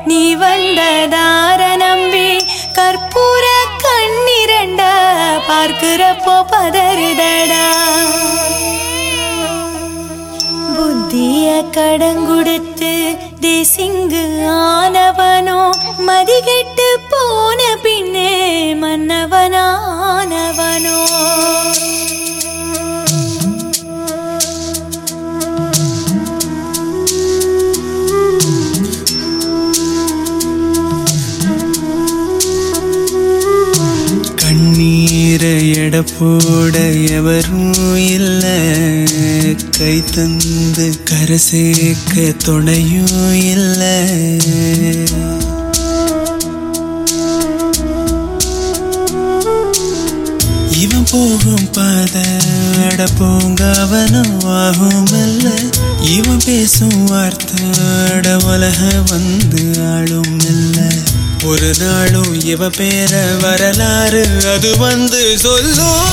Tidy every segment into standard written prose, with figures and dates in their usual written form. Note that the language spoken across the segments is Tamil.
நீ வந்ததார நம்பி கற்பூர கண்ணிரண்ட பார்க்கிறப்போ பதறுதடா. புத்திய கடங்குடுத்து தேசிங்கு ஆனவனோ மதிகெட்டு போன பின்னே மன்னவனானவனோ. கண்ணீரை எடப்போட எவரும் இல்ல, கை தந்து கரை சேர்க்க துணையும் இல்ல. இவன் போகும் பாதை அட போங்க அவனும் ஆகும் அல்ல. இவன் பேசும் வார்த்தை அட உலக வந்து ஆளும் இல்ல. ஒரு நாளும் இவ பேர வரலாறு அது வந்து சொல்லும்.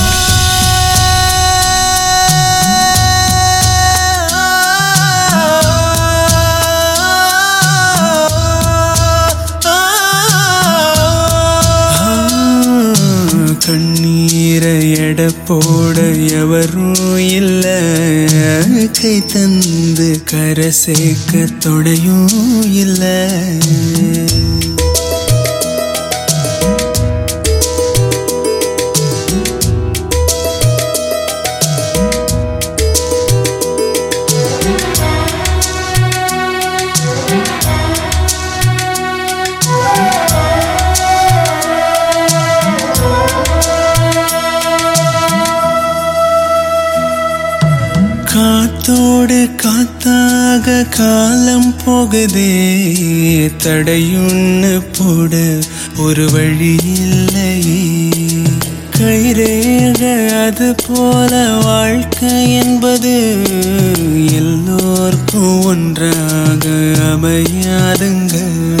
கண்ணீரை எடை போட எவரும் இல்ல, கை தந்து கரை சேர்க்க தொடையும் இல்ல. காத்தோடு காத்தாக காலம் போகுதே, தடையுன்னு போட ஒரு வழி இல்லையே. கைரேக அது போல வாழ்க்கை என்பது எல்லோர்க்கும் ஒன்றாக அமையாதுங்க.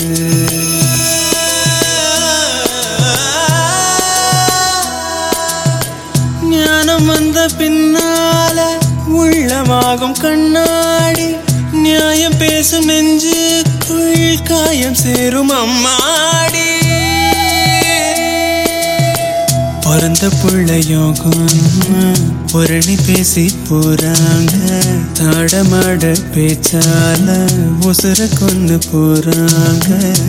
ஞானம் வந்த பின்னால உள்ளமாகும் கண்ணாடி, நியாயம் பேசும் நெஞ்சுக்குள் காயம் சேரும் அம்மாடி. பிறந்த பிள்ளையோகம் புரணி பேசி போறாங்க, தாடமாட பேச்சால உசுர கொண்டு போறாங்க.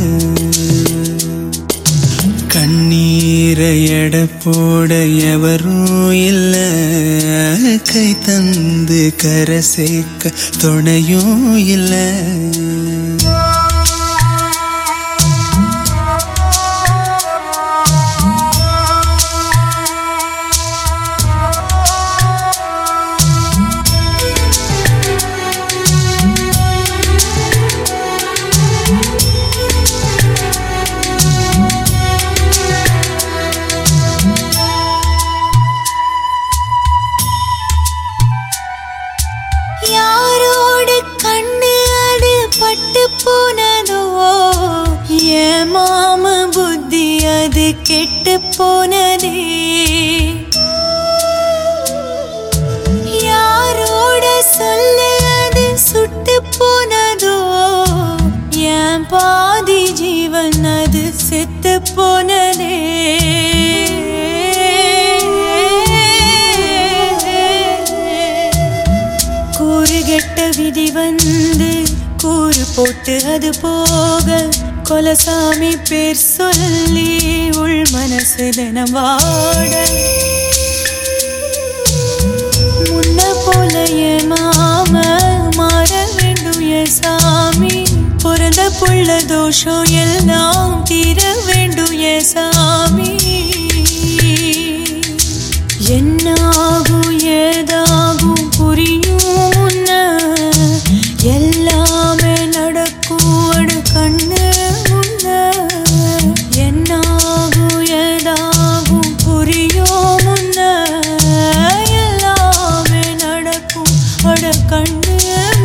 கண்ணீரை எடை போட எவரும் இல்ல, கை தந்து கரை சேர்க்க துணையும் இல்ல. யாரோடு கண்ணு அது பட்டு போனதோ, என் மாம புத்தி அது கெட்டு போனதே. யாரோட சொல்லு அது சுட்டு போனதோ, என் பாதி ஜீவன் அது செத்து போனதே. கூறுகெட்ட விதி வந்து கூறு போட்டு அது போக, கொலசாமி பேர் சொல்லி உள் மனசு தினம் வாட. முன்ன போல என் மாம மாற வேண்டும் என் சாமி, பிறந்த புள்ள தோஷம் எல்லாம் தீர வேண்டும் என் சாமி. என்னாகும் ஏதாகும் புரியும் முன்ன, எல்லாமே நடக்கும் அடு கண்ணு முன்ன. என்னாகும் ஏதாகும் புரியும் முன்ன, எல்லாமே நடக்கும் அடு கண்ணு